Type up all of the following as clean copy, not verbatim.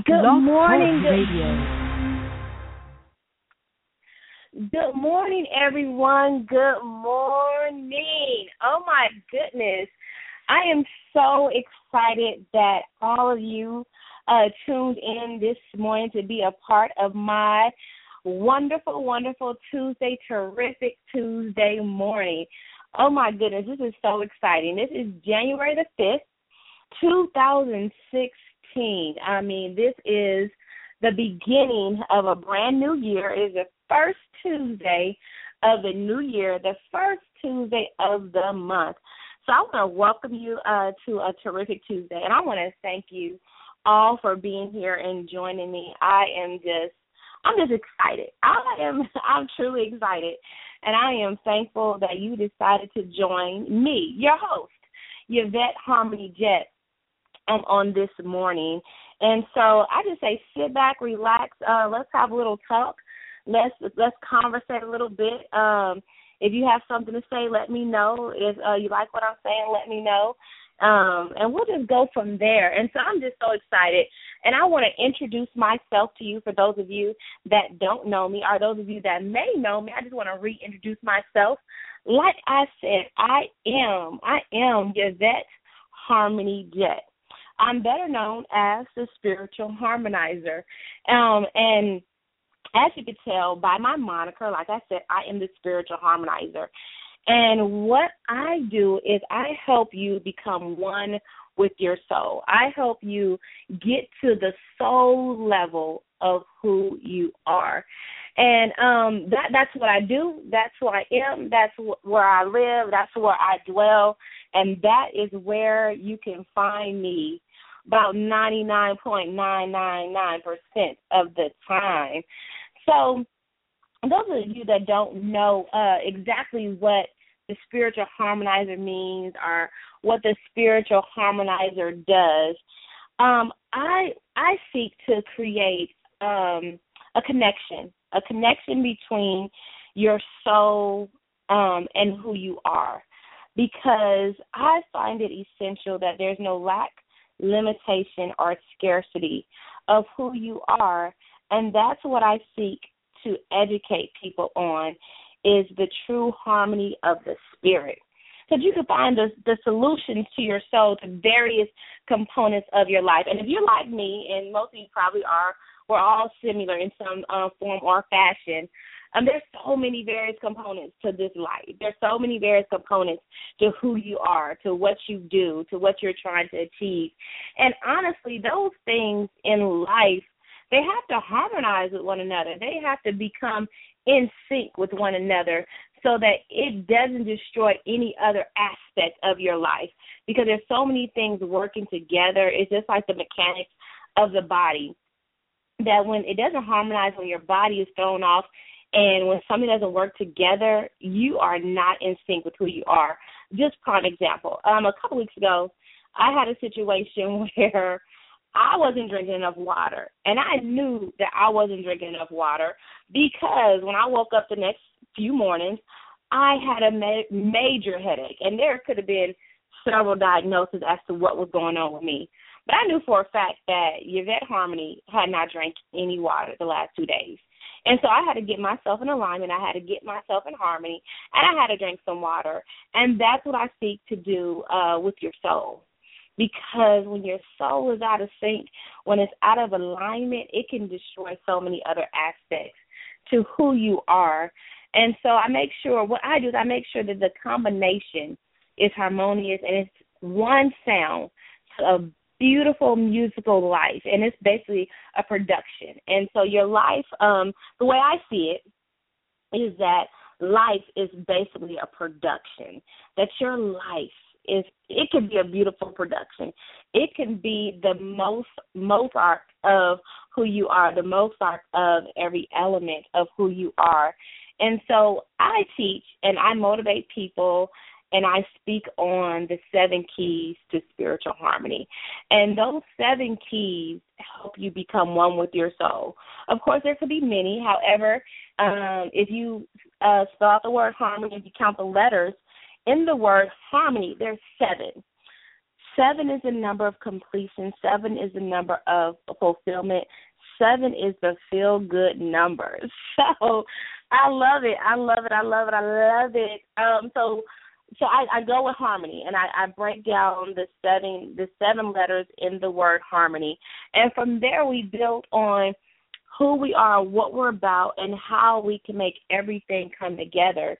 Good Blog Talk morning. Radio. Good morning, everyone. Good morning. Oh, my goodness. I am so excited that all of you tuned in this morning to be a part of my wonderful, wonderful Tuesday, terrific Tuesday morning. Oh, my goodness. This is so exciting. This is January the 5th, 2016. I mean, this is the beginning of a brand new year. It is the first Tuesday of the new year, the first Tuesday of the month. So I want to welcome you to a terrific Tuesday, and I want to thank you all for being here and joining me. I'm just excited. I'm truly excited, and I am thankful that you decided to join me, your host, Yvette Harmony Jet, on this morning. And so I just say sit back, relax, let's have a little talk. Let's conversate a little bit. If you have something to say, let me know. If you like what I'm saying, let me know. And we'll just go from there. And so I'm just so excited. And I want to introduce myself to you for those of you that don't know me, or those of you that may know me. I just want to reintroduce myself. Like I said, I am Yvette Harmony Jet. I'm better known as the Spiritual Harmonizer. And as you can tell by my moniker, like I said, I am the Spiritual Harmonizer. And what I do is I help you become one with your soul. I help you get to the soul level of who you are. And that's what I do. That's who I am. That's where I live. That's where I dwell. And that is where you can find me about 99.999% of the time. So those of you that don't know exactly what the Spiritual Harmonizer means or what the Spiritual Harmonizer does, I seek to create a connection between your soul and who you are, because I find it essential that there's no lack, limitation, or scarcity of who you are. And that's what I seek to educate people on, is the true harmony of the spirit. Because you can find the solutions to your soul, to various components of your life. And if you're like me, and most of you probably are, we're all similar in some form or fashion. There's so many various components to this life. There's so many various components to who you are, to what you do, to what you're trying to achieve. And honestly, those things in life, they have to harmonize with one another. They have to become in sync with one another so that it doesn't destroy any other aspect of your life, because there's so many things working together. It's just like the mechanics of the body, that when it doesn't harmonize, when your body is thrown off, and when something doesn't work together, you are not in sync with who you are. Just prime example. A couple weeks ago, I had a situation where I wasn't drinking enough water, and I knew that I wasn't drinking enough water because when I woke up the next few mornings, I had a major headache, and there could have been several diagnoses as to what was going on with me. But I knew for a fact that Yvette Harmony had not drank any water the last 2 days. And so I had to get myself in alignment. I had to get myself in harmony, and I had to drink some water. And that's what I seek to do with your soul. Because when your soul is out of sync, when it's out of alignment, it can destroy so many other aspects to who you are. And so I make sure that the combination is harmonious and it's one sound to a beautiful musical life. And it's basically a production. And so your life, the way I see it, is that life is basically a production, that your life it can be a beautiful production. It can be the Mozart of who you are, the Mozart of every element of who you are. And so I teach and I motivate people, and I speak on the 7 keys to spiritual harmony. And those 7 keys help you become one with your soul. Of course, there could be many. However, if you spell out the word harmony, if you count the letters in the word harmony, there's 7. 7 is the number of completion. 7 is the number of fulfillment. 7 is the feel-good number. So I love it. I love it. I love it. I love it. So I go with harmony, and I break down the seven letters in the word harmony. And from there we build on who we are, what we're about, and how we can make everything come together.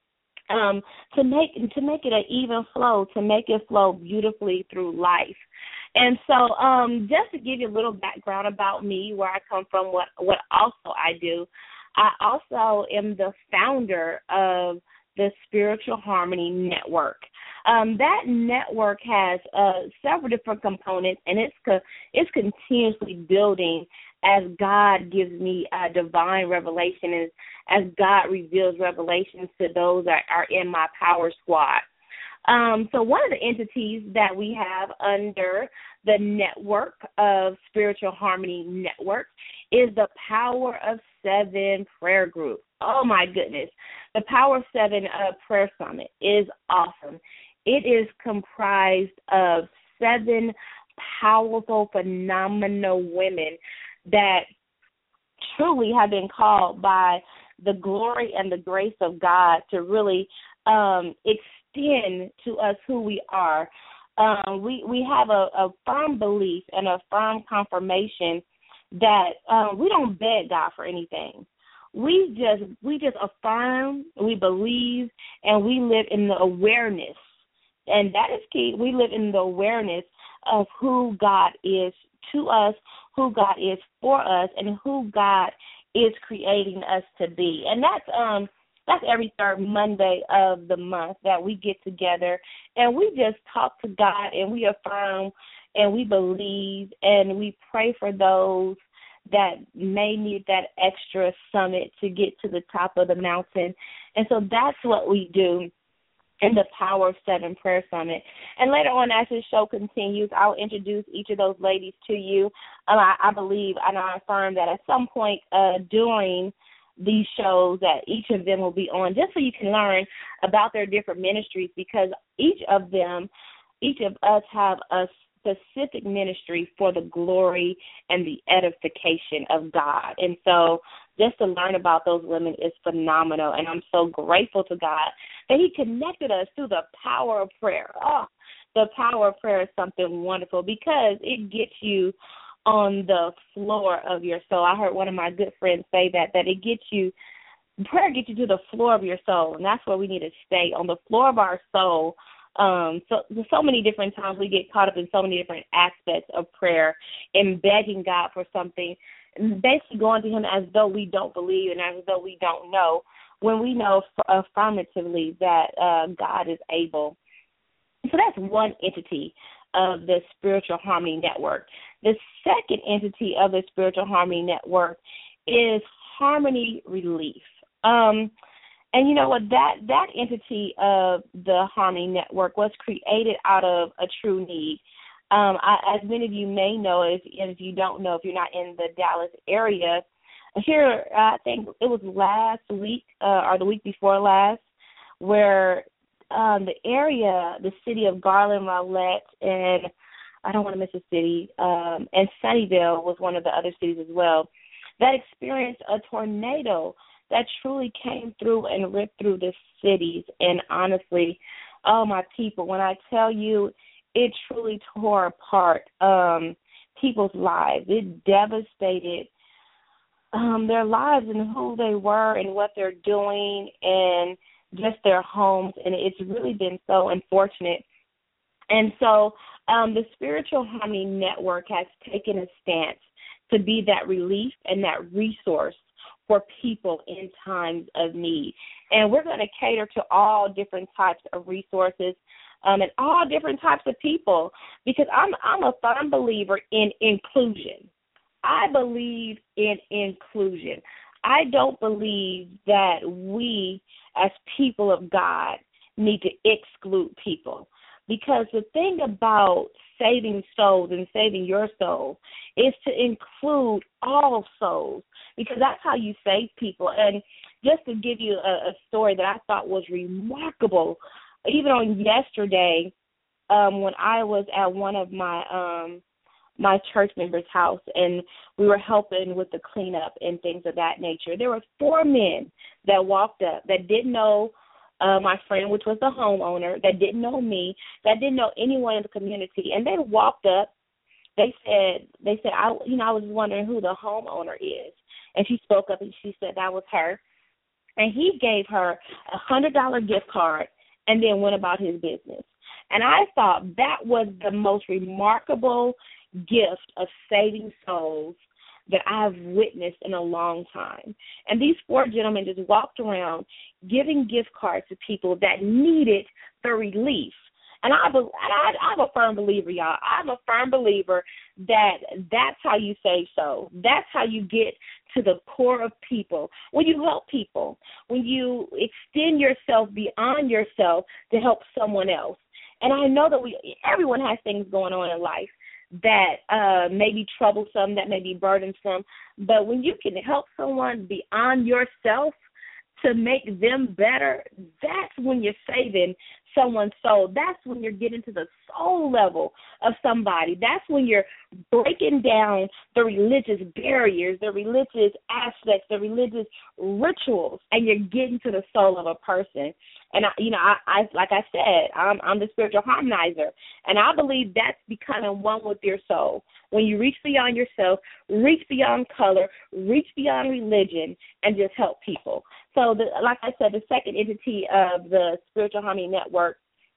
To make it an even flow, to make it flow beautifully through life. And so just to give you a little background about me, where I come from, what also I do, I also am the founder of the Spiritual Harmony Network. That network has several different components, and it's continuously building as God gives me divine revelation, as God reveals revelations to those that are in my power squad. So one of the entities that we have under the network of Spiritual Harmony Network is the Power of 7 prayer group. Oh, my goodness. The Power of 7 prayer summit is awesome. It is comprised of 7 powerful, phenomenal women that truly have been called by the glory and the grace of God to really extend to us who we are. We have a firm belief and a firm confirmation that we don't beg God for anything. We just affirm, we believe, and we live in the awareness, and that is key. We live in the awareness of who God is to us, who God is for us, and who God is creating us to be. And that's every third Monday of the month that we get together and we just talk to God and we affirm and we believe and we pray for those that may need that extra summit to get to the top of the mountain. And so that's what we do in the Power of 7 Prayer Summit. And later on, as this show continues, I'll introduce each of those ladies to you. I believe and I affirm that at some point during these shows that each of them will be on, just so you can learn about their different ministries, because each of us have a specific ministry for the glory and the edification of God. And so just to learn about those women is phenomenal, and I'm so grateful to God that He connected us through the power of prayer. Oh, the power of prayer is something wonderful because it gets you on the floor of your soul. I heard one of my good friends say that it gets you, prayer gets you to the floor of your soul, and that's where we need to stay, on the floor of our soul. So many different times we get caught up in so many different aspects of prayer and begging God for something, and basically going to Him as though we don't believe and as though we don't know, when we know affirmatively that God is able. So that's one entity of the Spiritual Harmony Network. The second entity of the Spiritual Harmony Network is Harmony Relief. And you know what, that entity of the Harmony Network was created out of a true need. As many of you may know, if you don't know, if you're not in the Dallas area, here, I think it was last week or the week before last, where the city of Garland, Rowlett, and I don't want to miss a city, and Sunnyvale was one of the other cities as well, that experienced a tornado that truly came through and ripped through the cities. And honestly, oh, my people, when I tell you, it truly tore apart people's lives. It devastated their lives and who they were and what they're doing and just their homes. And it's really been so unfortunate. And so the Spiritual Harmony Network has taken a stance to be that relief and that resource for people in times of need. And we're going to cater to all different types of resources and all different types of people, because I'm a firm believer in inclusion. I believe in inclusion. I don't believe that we as people of God need to exclude people, because the thing about saving souls and saving your soul is to include all souls, because that's how you save people. And just to give you a story that I thought was remarkable, even on yesterday, when I was at one of my church member's house, and we were helping with the cleanup and things of that nature. There were 4 men that walked up that didn't know my friend, which was the homeowner, that didn't know me, that didn't know anyone in the community, and they walked up. They said, I was wondering who the homeowner is, and she spoke up and she said that was her, and he gave her $100 gift card and then went about his business. And I thought that was the most remarkable gift of saving souls that I've witnessed in a long time. And these 4 gentlemen just walked around giving gift cards to people that needed the relief. And I'm a firm believer, y'all. I'm a firm believer that that's how you save souls. That's how you get to the core of people. When you help people, when you extend yourself beyond yourself to help someone else. And I know that everyone has things going on in life that may be troublesome, that may be burdensome. But when you can help someone beyond yourself to make them better, that's when you're saving someone's soul. That's when you're getting to the soul level of somebody. That's when you're breaking down the religious barriers, the religious aspects, the religious rituals, and you're getting to the soul of a person. And I like I said, I'm the spiritual harmonizer, and I believe that's becoming one with your soul. When you reach beyond yourself, reach beyond color, reach beyond religion, and just help people. So, like I said, the second entity of the Spiritual Harmony Network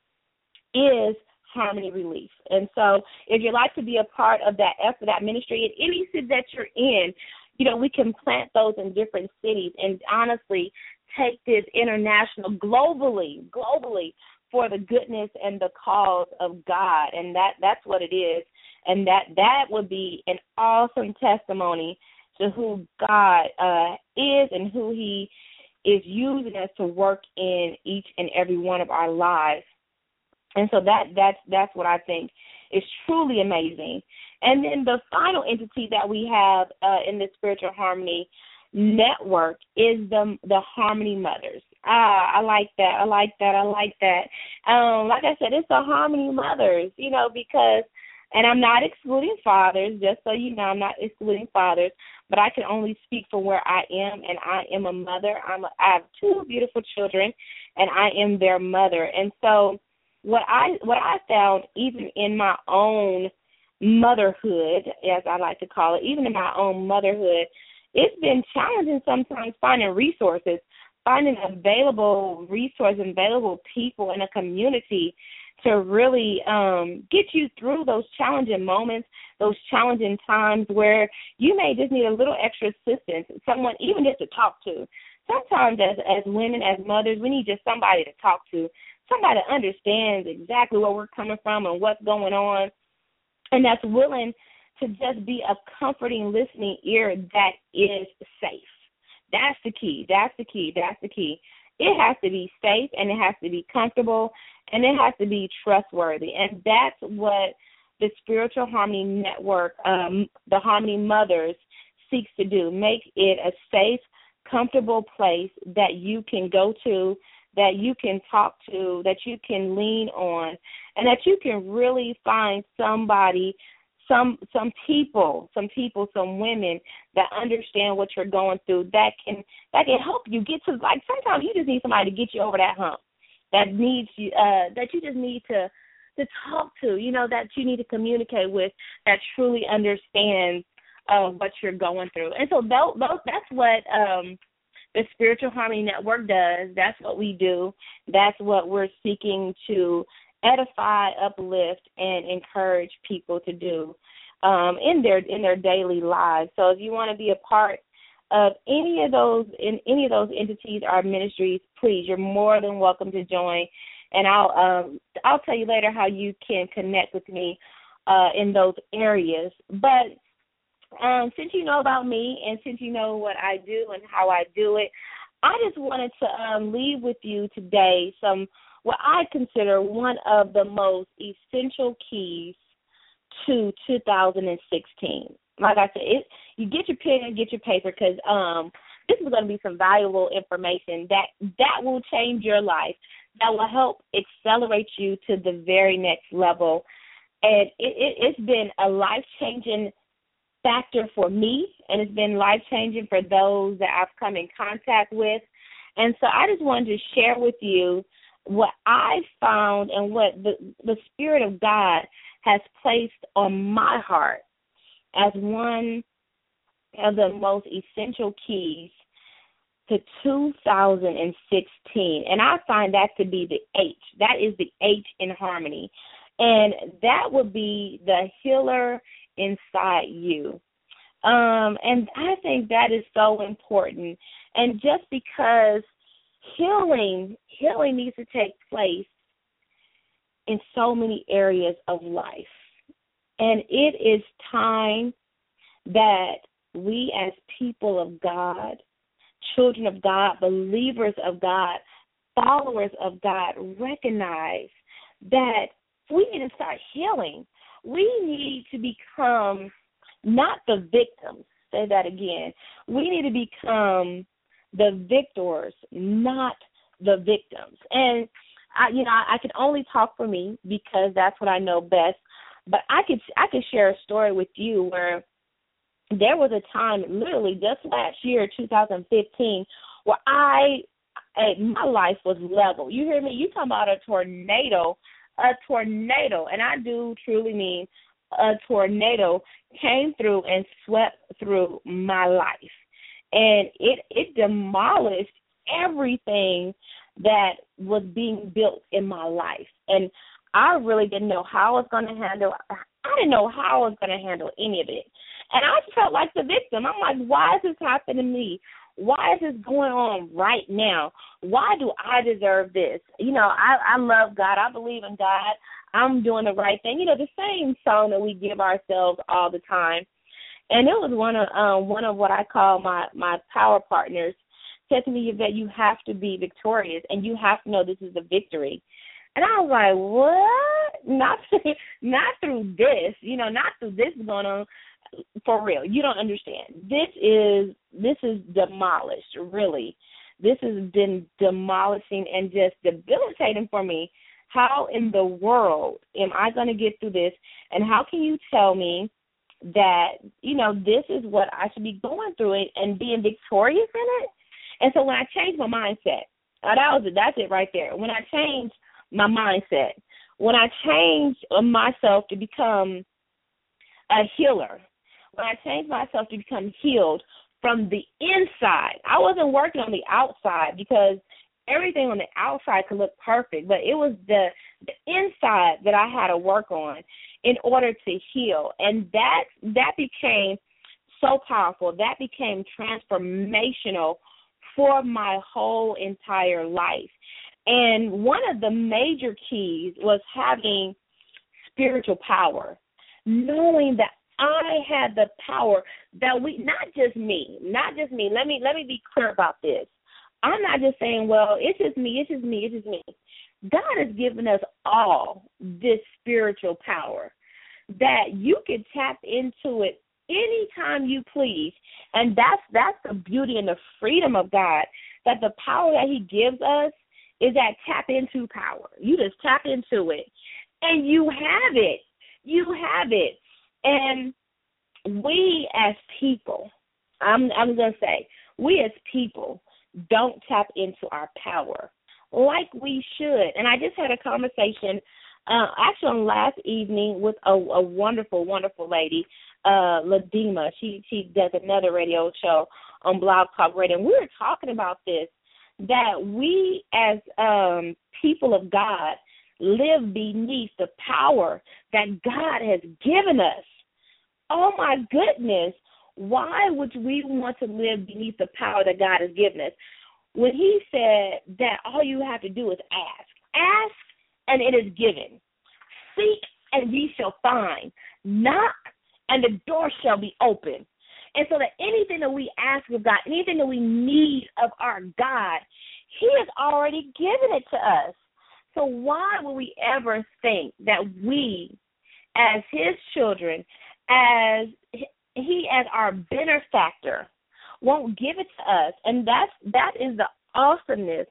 is Harmony Relief. And so if you'd like to be a part of that effort, that ministry, in any city that you're in, we can plant those in different cities and honestly take this international, globally for the goodness and the cause of God. And that's what it is. And that would be an awesome testimony to who God is and who he is using us to work in each and every one of our lives. And so that's what I think is truly amazing. And then the final entity that we have in the Spiritual Harmony Network is the Harmony Mothers. I like that. Like I said, it's the Harmony Mothers, because, and I'm not excluding fathers, just so you know, I'm not excluding fathers, but I can only speak for where I am, and I am a mother. I have 2 beautiful children, and I am their mother. And so what I found, even in my own motherhood, as I like to call it, even in my own motherhood, it's been challenging sometimes finding resources, finding available resources, available people in a community to really get you through those challenging moments, those challenging times where you may just need a little extra assistance, someone even just to talk to. Sometimes as women, as mothers, we need just somebody to talk to, somebody that understands exactly where we're coming from and what's going on, and that's willing to just be a comforting, listening ear that is safe. That's the key. It has to be safe, and it has to be comfortable, and it has to be trustworthy. And that's what the Spiritual Harmony Network, the Harmony Mothers, seeks to do, make it a safe, comfortable place that you can go to, that you can talk to, that you can lean on, and that you can really find somebody, some people, some women that understand what you're going through, that can help you get to, like, sometimes you just need somebody to get you over that hump, that needs you, that you just need to talk to, that you need to communicate with, that truly understands what you're going through. And so that's what the Spiritual Harmony Network does. That's what we do. That's what we're seeking to edify, uplift, and encourage people to do in their daily lives. So if you want to be a part of any of those entities or ministries, please, you're more than welcome to join. And I'll tell you later how you can connect with me in those areas. But since you know about me and since you know what I do and how I do it, I just wanted to leave with you today what I consider one of the most essential keys to 2016. Like I said, you get your pen and get your paper, because this is going to be some valuable information that will change your life, that will help accelerate you to the very next level. And it's been a life-changing factor for me, and it's been life-changing for those that I've come in contact with. And so I just wanted to share with you what I found and what the Spirit of God has placed on my heart as one of the most essential keys to 2016. And I find that to be the H. That is the H in harmony. And that would be the healer inside you. And I think that is so important. And just because healing needs to take place in so many areas of life. And it is time that we as people of God, children of God, believers of God, followers of God, recognize that we need to start healing. We need to become not the victims. Say that again. We need to become the victors, not the victims. And I can only talk for me because that's what I know best. But I could share a story with you where there was a time, literally just last year, 2015, where my life was level. You hear me? You talking about a tornado, and I do truly mean a tornado came through and swept through my life. And it demolished everything that was being built in my life. And I really didn't know how I was going to handle any of it. And I felt like the victim. I'm like, why is this happening to me? Why is this going on right now? Why do I deserve this? I love God. I believe in God. I'm doing the right thing. The same song that we give ourselves all the time. And it was one of what I call my power partners said to me that you have to be victorious and you have to know this is a victory. And I was like, what? Not through this, not through this going on. For real, you don't understand. This is demolished, really. This has been demolishing and just debilitating for me. How in the world am I going to get through this? And how can you tell me that, this is what I should be going through it and being victorious in it? And so when I changed my mindset, that's it right there. When I changed my mindset, when I changed myself to become a healer, when I changed myself to become healed from the inside, I wasn't working on the outside because everything on the outside could look perfect, but it was the inside that I had to work on in order to heal. And that became so powerful. That became transformational for my whole entire life. And one of the major keys was having spiritual power, knowing that I had the power that not just me. Let me be clear about this. I'm not just saying, well, it's just me. God has given us all this spiritual power that you can tap into it anytime you please. And that's the beauty and the freedom of God, that the power that he gives us is that tap into power. You just tap into it, and you have it. And we as people, I'm going to say, we as people don't tap into our power like we should. And I just had a conversation actually on last evening with a wonderful, wonderful lady, Ladima. She does another radio show on Blog Talk Radio. And we were talking about this, that we as people of God live beneath the power that God has given us. Oh, my goodness. Why would we want to live beneath the power that God has given us? When he said that all you have to do is ask. Ask, and it is given. Seek, and ye shall find. Knock, and the door shall be open. And so that anything that we ask of God, anything that we need of our God, he has already given it to us. So why would we ever think that we, as his children, as he as our benefactor, won't give it to us? And that is the awesomeness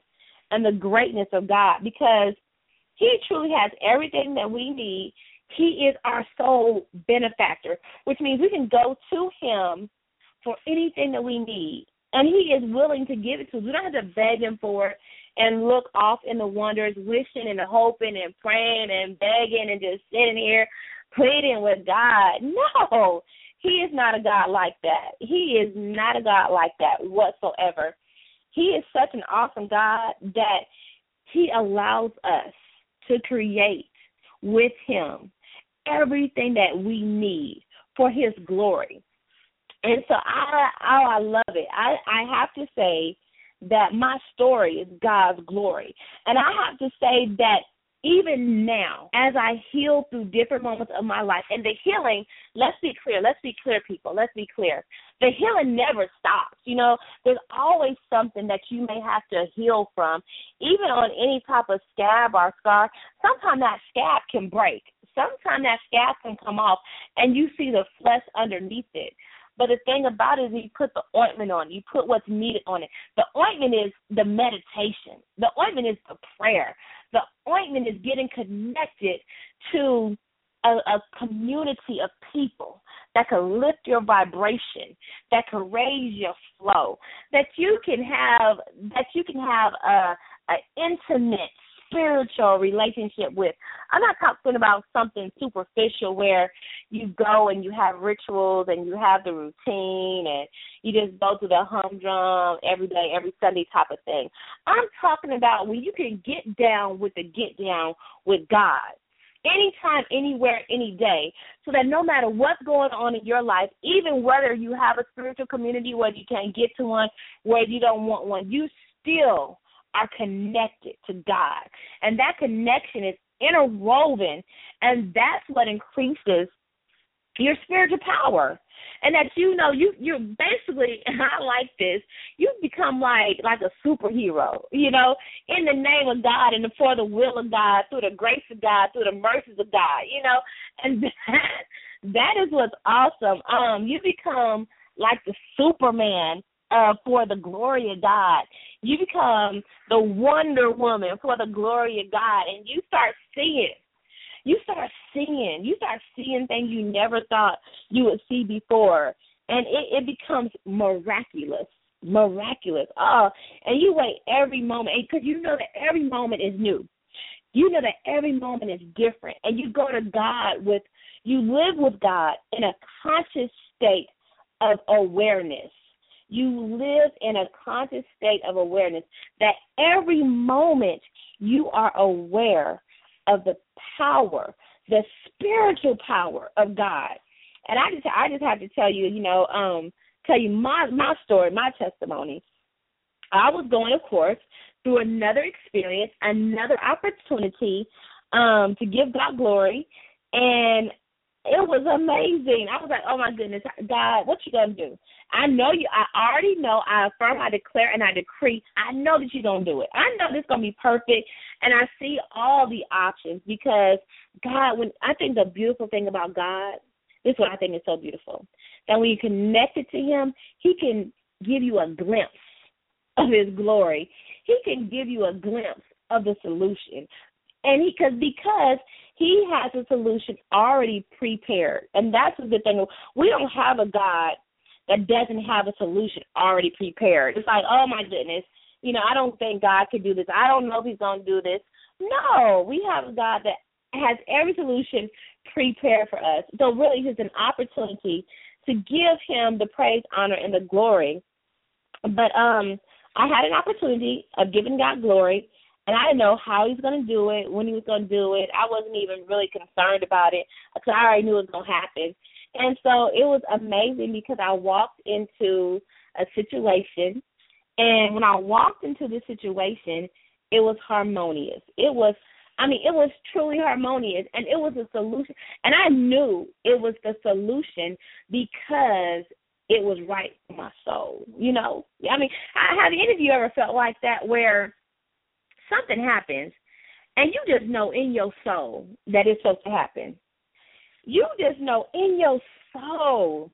and the greatness of God, because he truly has everything that we need. He is our sole benefactor, which means we can go to him for anything that we need, and he is willing to give it to us. We don't have to beg him for it and look off in the wonders, wishing and hoping and praying and begging and just sitting here pleading with God. No, he is not a God like that. He is not a God like that whatsoever. He is such an awesome God that he allows us to create with him everything that we need for his glory. And so I love it. I have to say that my story is God's glory. And I have to say that even now, as I heal through different moments of my life, and the healing, let's be clear, people, let's be clear. The healing never stops. You know, there's always something that you may have to heal from, even on any type of scab or scar. Sometimes that scab can break. Sometimes that scab can come off, and you see the flesh underneath it. But the thing about it is you put the ointment on. You put what's needed on it. The ointment is the meditation. The ointment is the prayer. The ointment is getting connected to a community of people that can lift your vibration, that can raise your flow, that you can have an intimate spiritual relationship with. I'm not talking about something superficial where you go and you have rituals and you have the routine and you just go to the humdrum every day, every Sunday type of thing. I'm talking about when you can get down with God anytime, anywhere, any day, so that no matter what's going on in your life, even whether you have a spiritual community, whether you can't get to one, whether you don't want one, you still are connected to God. And that connection is interwoven, and that's what increases your spiritual power. And that you're basically, and I like this, you become like a superhero, in the name of God and for the will of God, through the grace of God, through the mercies of God, and that is what's awesome. You become like the Superman for the glory of God. You become the Wonder Woman for the glory of God, and you start seeing. You start seeing things you never thought you would see before, and it becomes miraculous. Oh, and you wait every moment, because you know that every moment is new. You know that every moment is different, and you go to God you live with God in a conscious state of awareness. You live in a conscious state of awareness that every moment you are aware of the power, the spiritual power of God. And I just have to tell you, my story, my testimony. I was going, of course, through another experience, another opportunity to give God glory, and it was amazing. I was like, oh, my goodness, God, what you going to do? I know you. I already know. I affirm, I declare, and I decree. I know that you're going to do it. I know this is going to be perfect, and I see all the options because God, I think the beautiful thing about God, this is what I think is so beautiful, that when you connected to him, he can give you a glimpse of his glory. He can give you a glimpse of the solution. And because he has a solution already prepared. And that's the thing. We don't have a God that doesn't have a solution already prepared. It's like, oh, my goodness, I don't think God could do this. I don't know if he's going to do this. No, we have a God that has every solution prepared for us. So really it's an opportunity to give him the praise, honor, and the glory. But I had an opportunity of giving God glory, and I didn't know how he was going to do it, when he was going to do it. I wasn't even really concerned about it because I already knew it was going to happen. And so it was amazing because I walked into a situation, and when I walked into the situation, it was harmonious. It was truly harmonious, and it was a solution. And I knew it was the solution because it was right for my soul, have any of you ever felt like that where something happens and you just know in your soul that it's supposed to happen? You just know in your soul,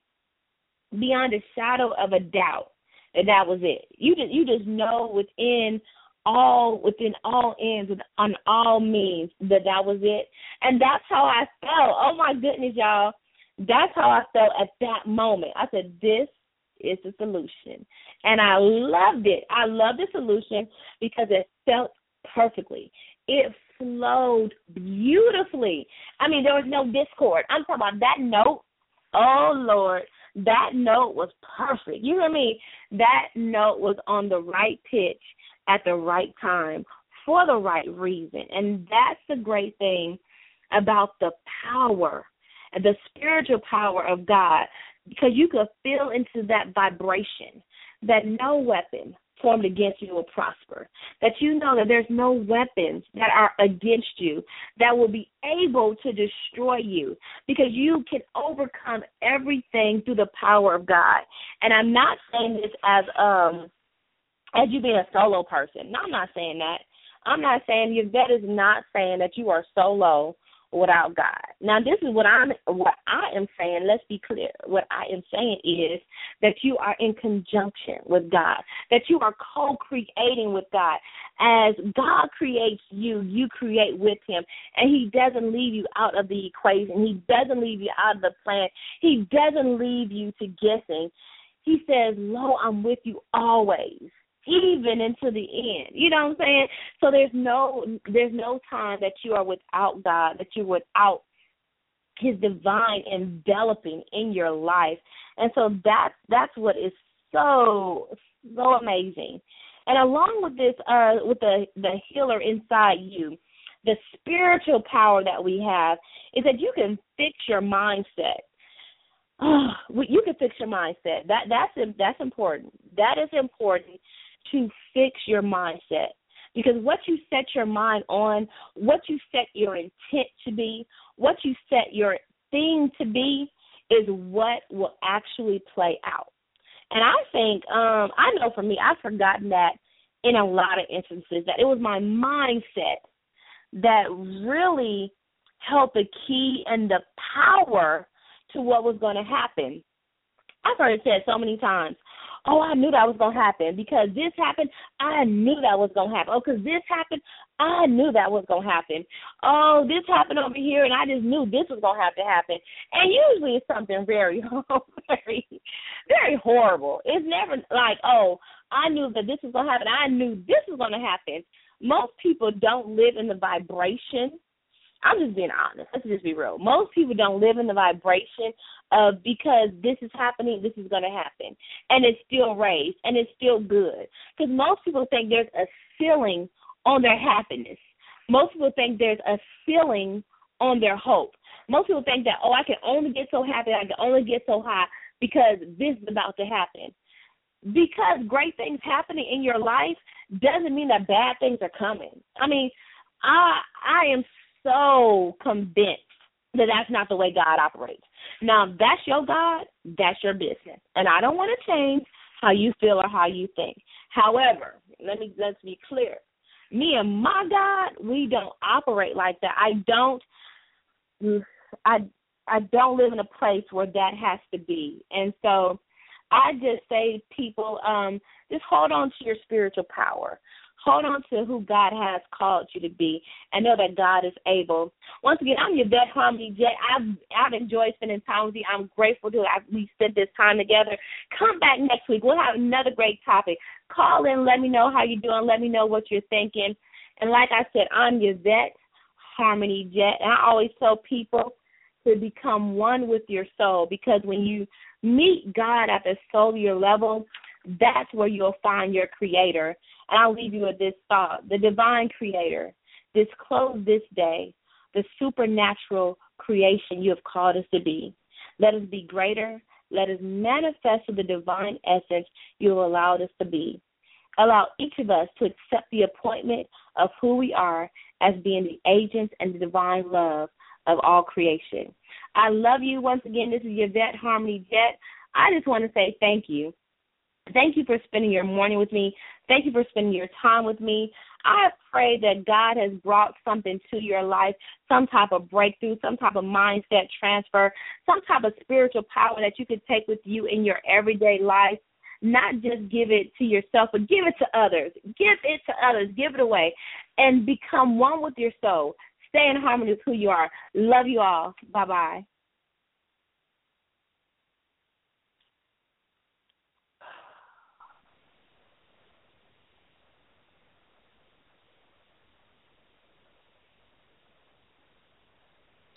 beyond a shadow of a doubt, that was it. You just know within within all ends, on all means, that was it. And that's how I felt. Oh, my goodness, y'all. That's how I felt at that moment. I said, this is the solution. And I loved it. I loved the solution because it felt perfectly. It flowed beautifully. I mean, there was no discord. I'm talking about that note. Oh, Lord, that note was perfect. You hear me? That note was on the right pitch at the right time for the right reason. And that's the great thing about the power, the spiritual power of God, because you could feel into that vibration that no weapon formed against you will prosper, that you know that there's no weapons that are against you that will be able to destroy you, because you can overcome everything through the power of God. And I'm not saying this as you being a solo person. No, I'm not saying that. I'm not saying that is not saying that you are solo without God. Now, this is what I am saying. Let's be clear. What I am saying is that you are in conjunction with God, that you are co-creating with God. As God creates you, you create with him, and he doesn't leave you out of the equation. He doesn't leave you out of the plan. He doesn't leave you to guessing. He says, lo, I'm with you always, even into the end. You know what I'm saying? So there's no time that you are without God, that you're without his divine enveloping in your life. And so that's what is so amazing. And along with this, with the healer inside you, the spiritual power that we have is that you can fix your mindset. You can fix your mindset. That's important. That is important, to fix your mindset, because what you set your mind on, what you set your intent to be, what you set your thing to be, is what will actually play out. And I think, I know for me, I've forgotten that in a lot of instances, that it was my mindset that really held the key and the power to what was going to happen. I've heard it said so many times, oh, I knew that was going to happen. Because this happened, I knew that was going to happen. Oh, because this happened, I knew that was going to happen. Oh, this happened over here, and I just knew this was going to have to happen. And usually it's something very, very, very horrible. It's never like, oh, I knew that this was going to happen. I knew this was going to happen. Most people don't live in the vibration. I'm just being honest. Let's just be real. Most people don't live in the vibration of, because this is happening, this is going to happen. And it's still raised, and it's still good. Because most people think there's a ceiling on their happiness. Most people think there's a ceiling on their hope. Most people think that, oh, I can only get so happy, I can only get so high because this is about to happen. Because great things happening in your life doesn't mean that bad things are coming. I mean, I am so convinced that that's not the way God operates. Now, if that's your God, that's your business. And I don't want to change how you feel or how you think. However, let's be clear. Me and my God, we don't operate like that. I don't live in a place where that has to be. And so I just say, people, just hold on to your spiritual power. Hold on to who God has called you to be, and know that God is able. Once again, I'm Yvette Harmony Jet. I've enjoyed spending time with you. I'm grateful to we spent this time together. Come back next week. We'll have another great topic. Call in. Let me know how you're doing. Let me know what you're thinking. And like I said, I'm Yvette Harmony Jet, and I always tell people to become one with your soul, because when you meet God at the cellular level, that's where you'll find your creator. And I'll leave you with this thought. The divine creator, disclose this day the supernatural creation you have called us to be. Let us be greater. Let us manifest the divine essence you have allowed us to be. Allow each of us to accept the appointment of who we are as being the agents and the divine love of all creation. I love you. Once again, this is Yvette Harmony Jet. I just want to say thank you. Thank you for spending your morning with me. Thank you for spending your time with me. I pray that God has brought something to your life, some type of breakthrough, some type of mindset transfer, some type of spiritual power that you can take with you in your everyday life, not just give it to yourself, but give it to others. Give it to others. Give it away. And become one with your soul. Stay in harmony with who you are. Love you all. Bye-bye.